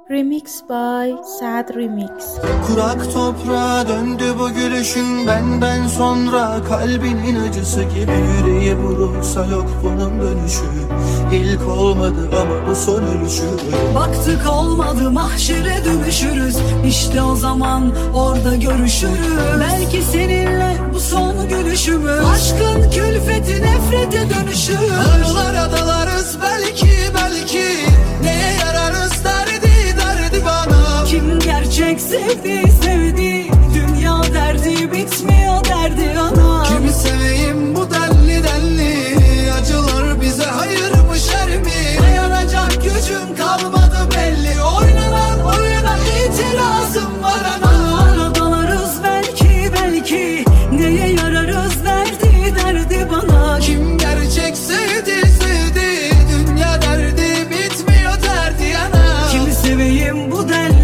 Remix by Sad Remix. Kurak toprağa döndü bu gülüşün benden sonra. Kalbinin acısı gibi yüreği burulsa yok bunun dönüşü. İlk olmadı ama bu son ölüşü. Baktık olmadı mahşere dönüşürüz. İşte o zaman orada görüşürüz. Belki seninle bu son gülüşümüz. Aşkın külfeti nefrete dönüşür. Anılara dalarız belki. Neye yararız derdi bana. Kim gerçek sevdi. Dünya derdi bitmiyor derdi ana. Kimi seveyim bu delli. Acılar bize hayır mı şer mi? Dayanacak gücüm kalmadı belli. Oynanan oyuna itirazım var ana. Aradalarız belki. Neye yararız derdi bana. Kim gerçek sevdi. Dünya derdi bitmiyor derdi ana. Kimi seveyim bu delli.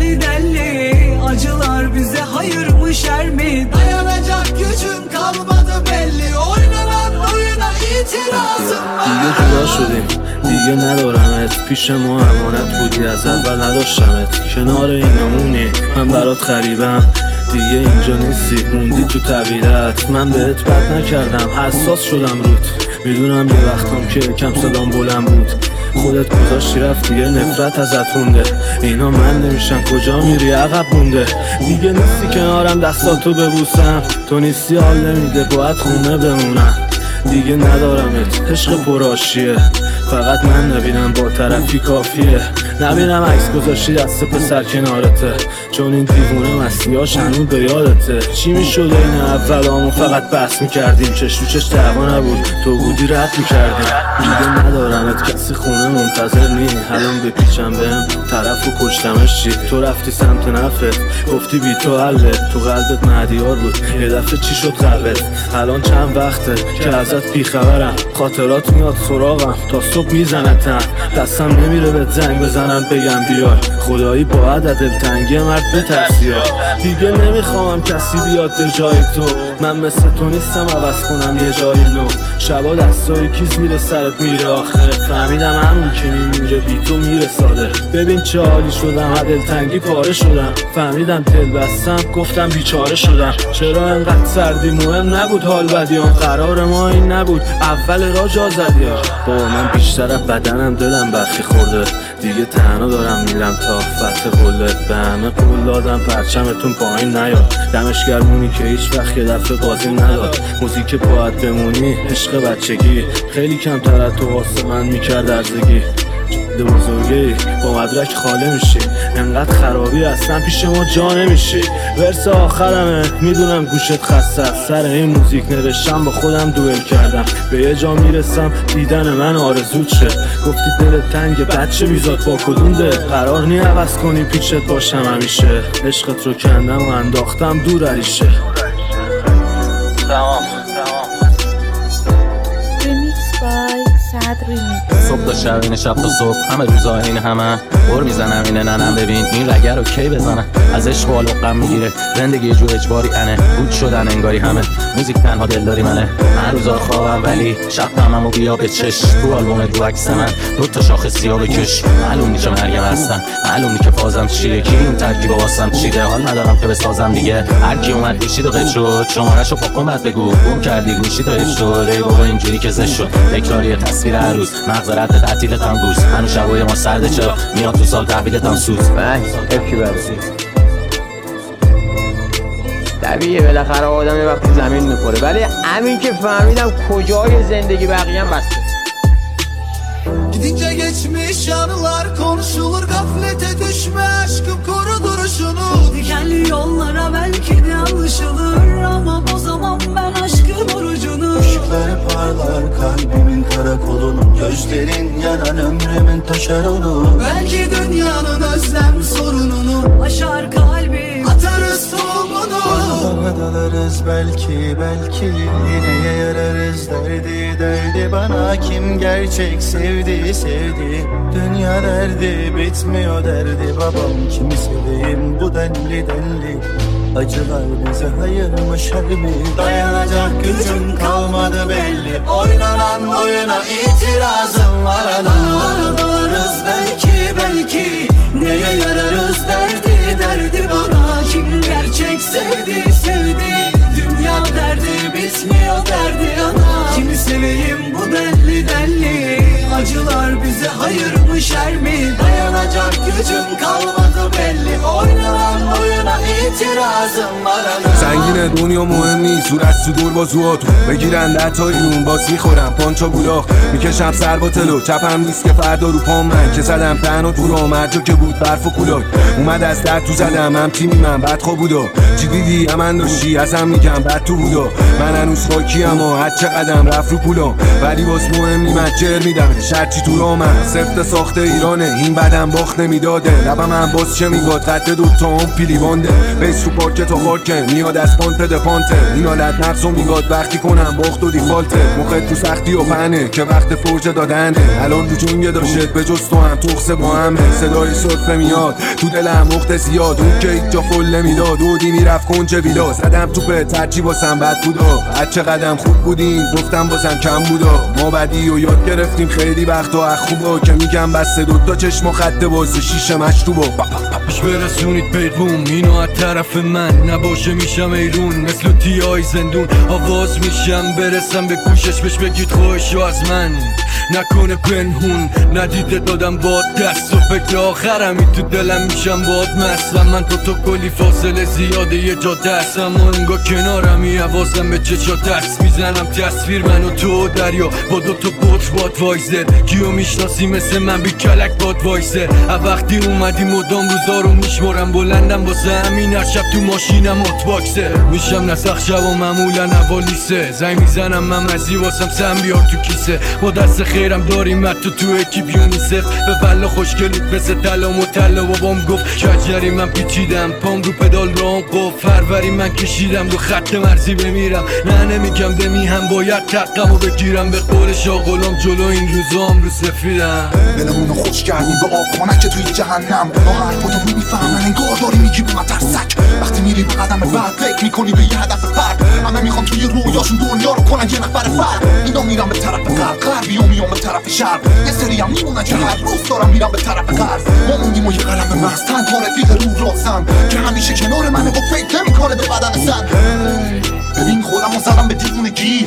Acılar bize hayır mı şer mi? Dayanacak gücüm kalmadı belli. Oynanan oyuna itirazım var. دیگه جدا شدیم دیگه ندارمت پیش ما امانت بودی از اول نداشتمت کنار اینمونی من برات خریبم دیگه اینجا نیستی موندی تو طبیعت من بهت بد نکردم حساس شدم روت میدونم یه وقتام که کم صدام بلند بود خودت گذاشتی رفت دیگه نفرت ازت مونده اینا من نمیشن کجا میری عقب مونده دیگه نیستی کنارم دستاتو ببوسم تو نیستی حال نمیده باید خونه بمونم دیگه ندارمت عشق پرآشیه فقط من نبینم با طرفی کافیه نبینم عکس گذاشتی دست پسر کنارته چون این دیوونه مستیاش هنوز به یادته چی میشد این اولامو فقط بحث میکردیم چش تو چش دعوا نبود تو بودی رد میکردیم دیگه ندارمت کسی خونه منتظر نی الان بپیچم بهم طرفو کشتمش چی تو رفتی سمت نفت گفتی بی تو حله تو قلبت مهدیار بود یه دفعه چی شد قلبت الان چند وقته که ازت بیخبرم خاطرات میاد سراغم تا صبح میزنتم دستم نمیره بهت زنگ بزنم بگم بیار خدایی باید دلتنگی مرد بترسی دیگه نمیخوام کسی بیاد به جای تو من مثل تو نیستم عوض کنم یه جای نو شبا دستای کی زیر سرت میره آخه فهمیدم همون که میمیره بی تو میره ساده ببین چه حالی شدم دلتنگی پاره شدم فهمیدم دل بستم گفتم بیچاره شدم چرا انقدر سردی مهم نبود حال بدیام قرار ما این نبود اول را جا زدی بابا من بیشتر از بدنم دلم برخی خورده دیگه تنها دارم میرم تا فتح قله به همه قول دادم پرچمتون پایین نیاد دمش گرمونی که هیچ وقت یه دفعه بازیم نداد موزیک باید بمونی عشق بچگی خیلی کمتر از تو واسه من میکرد ارزگی ده بزرگی با مدرک خاله میشی انقدر خرابی هستن پیش ما جا نمیشی ورس آخرمه میدونم گوشت خسته سر این موزیک نوشتم با خودم دوئل کردم به یه جا میرسم دیدن من آرزوت شه گفتی دلت تنگ بچه میزاد با کدوم ده قرار نی عوض کنی پیچت باشم همیشه عشقت رو کندم و انداختم دور عریشه تمام Remix by Sad Remix. صبح تا شب اینه شب تا صبح همه روزا این همه بر میزنم اینه ننم ببین این رگه رو کی بزنم از عشق و غم میگیره زندگی یه جور اجباری انه بود شدن انگاری همه موزیک تنها دلداری منه هر روزا خوابم ولی شب هممو بیا به چش تو آلبوم رو عکس من دو تا شاخه سیاه بکش معلوم نی که مریم هستم معلوم نی که فازم چیه کی این ترکیب واسم چیده حال ندارم که بسازم دیگه هر کی اومد گوشید و قد شد شماره‌شو پاکن بعد بگو بوم کردی گوشی تا اف شد ای بابا اینجوری که زش شد تکراری تصویر هر روز مغز رد تعطیلت هم گوز هنو شبای ما سرده چرا میاد تو سال تحویلت هم سوز افکی برسی طبیعیه بالاخره آدم یه وقتی زمین میخوره ولی همین که فهمیدم کجای زندگی بقیه هم بسته Gidince geçmiş anılar konuşulur gaflete düşme aşkım koru duruşunu Dikenli yollara belki de alışılır ama o zaman ben aşkın orucunu Işıkları parlar kalbimin karakolunun gözlerin yanan ömrümün taşeronu Belki dünyanın özlem sorununu aşar kalbi atarız tohumunu Bana dalarız belki Neye yararız derdi bana Kim gerçek sevdi Dünya derdi bitmiyor derdi babam Kimi seveyim bu denli Acılar bize hayır mı şer mi Dayanacak gücüm kalmadı belli Oynanan oyuna itirazım var Aradalarız belki Neye yararız سنگینه دنیا مهم نیست زور از صدور با زواتو بگیرن دتایی اون باس میخورم پانچا گولاخ میکشم سر با تلو چپم نیست که فردا رو پام من که زدم تنها تو راه مرجا که بود برف و کولاک اومد از در تو زدم هم تیمی من بدخوا بودا چی دیدی امن داشتی ازم میگم بد تو بودا من هنوز خاکی اما هر چه قدم رفت رو پولام ولی باز مهم نی من جر میدم شرچی تو راه من سفت ساخته ایرانه این بدم باخت نمیداده لبم هم باز چه میگاد قد دوتا هم پیلی بانده بیس رو پارکت تا خارکه میاد از پانت ده پانته این حالت نفسو میگاد وقتی کنم باخت و دیفالته مخت تو سختی و پنه که وقت فرجه دادنه الان تو جنگه داشت به جز تو هم تخصه با همه صدای صرفه میاد تو دلم مخت زیاد اون که ایک جا فل نمیداد دودی میرفت کنج ویلا زدم تو به ترچی باسم بد بودا هرچه قدم خوب بودیم گفتم بازم کم بودا ما بدی و یاد گرفتیم خیلی وقتا از خوبا که میگم بس دوتا چشم و خط باز شیشه مشروبا برسونید پیغوم اینو از طرف من نباشه میشم ایرون مثل تیای زندون آواز میشم برسم به گوشش بهش بگید خوشو از من نکنه پنهون ندیده دادم باد دست و فکر آخرمی تو دلم میشم باد مثلا من تو کلی فاصله زیاده یه جا دست اما انگا کنارمی حواسم به چشا دست میزنم تصویر من و تو دریا با دوتا بوت باد وایزر کیو میشناسی مثل من بی کلک باد وایزر وقتی اومدی مدام روزا رو میشمارم بلندم واسه همین هر شب تو ماشینم هات باکسه میشم نسخ شب و معمولا اوالیسه زنگ میزنم من مزی واسم سم بیار تو کیسه با دست خیرم داریم حتی تو اکیپ یونیسف به بلا خوشگلید مثل تلام و تلا و بام گفت کجری من پیچیدم پام رو پدال رام قف فروری من کشیدم دو خط مرزی بمیرم نه نمیگم دمی هم باید تقم و بگیرم به قول شاغلام جلو این روزام رو سفیدم دلمونو خوش کردیم به آب خانک توی جهنم با حرفاتو نمیفهمن انگار داری میگی به من ترسک وقتی میری به قدم بعد فکر میکنی به یه هدف فرد همه میخوان توی رویاشون دنیا رو کنن یه نفر فرد اینا میرن به طرف غربی و میان به طرف شرق یه سری هم میمونن که هر روز دارم میرن به طرف غرب ما موندیم و یه قلم مست تنها رفیق رو راسم که همیشه کنار منه و فکر نمیکنه به بدن سن ببین خودمو زدم به دیوونگی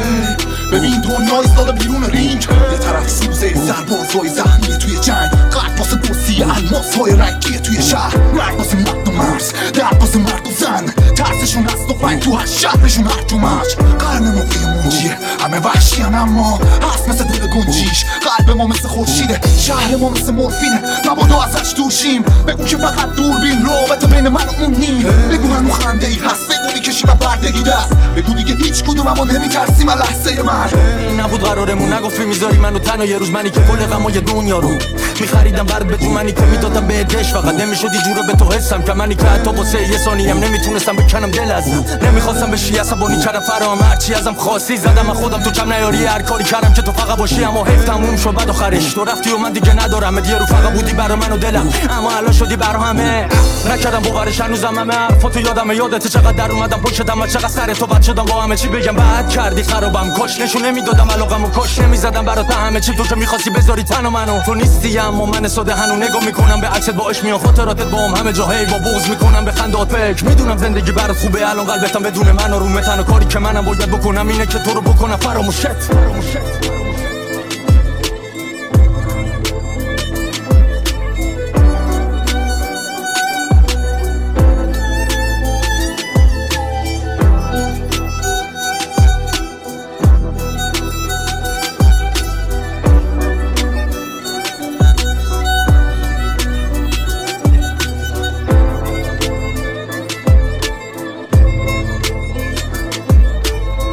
ببین دنیا ایستاده بیرون رینگ یه طرف سوزه سربازای زخمی توی جنگ قلب واسه دوستی الماس‌های رنگی توی شهر مرگ واسه مرد و مرز درد واسه مرد و زن ترسشون از تفنگ تو هر شهرشون هر جو مرج قرن ما بی منجیه همه وحشیان اما هست مثل دل گنجیش قلب ما مثل خورشیده شهر ما مثل مورفینه مبادا ازش دوشیم بگو که فقط دوربین رابطه بین من و اون نیم بگو هنو خنده ای هست بگو میکشیم و بردگی دست بگو دیگه هیچ کدوم اما نمیترسیم از لحظه من این نبود قرارمون نگفتی میذاری منو تنها یه روز منی که کل غمای دنیا رو میخریدم برد به تو منی که میدادم به دش فقط نمیشدی جورو به تو حسم که منی که حتی واسه یه ثانیه‌ام نمیتونستم بکنم دل ازم نمیخواستم بشی عصبانی کردم فرام هرچی ازم خواستی زدم خودم تو کم نیاری هر کاری کردم که تو فقط باشی اما حیف تموم شد بعد آخرش تو رفتی و من دیگه ندارم یه رو فقط بودی برا من و دلم اما الان شدی برا همه نکردم باورش هنوزم همه حرفاتو یادم یادت چقدر در اومدم پشتم و چقدر سر تو بد شدم با همه چی بگم بعد کردی خرابم کاش نشون نمیدادم علاقمو کاش نمیزدم برات همه چی تو که میخواستی بذاری تن و منو تو نیستی اما من ساده هنو نگاه میکنم به عکست با عشق میام خاطراتت با همه جا هی با بغض میکنم به خندات فکر میدونم زندگی برات خوبه الان قلبتم بدون من و رو تنها کاری که منم باید بکنم اینه که تو رو بکنم فراموشت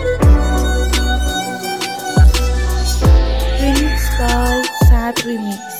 Remix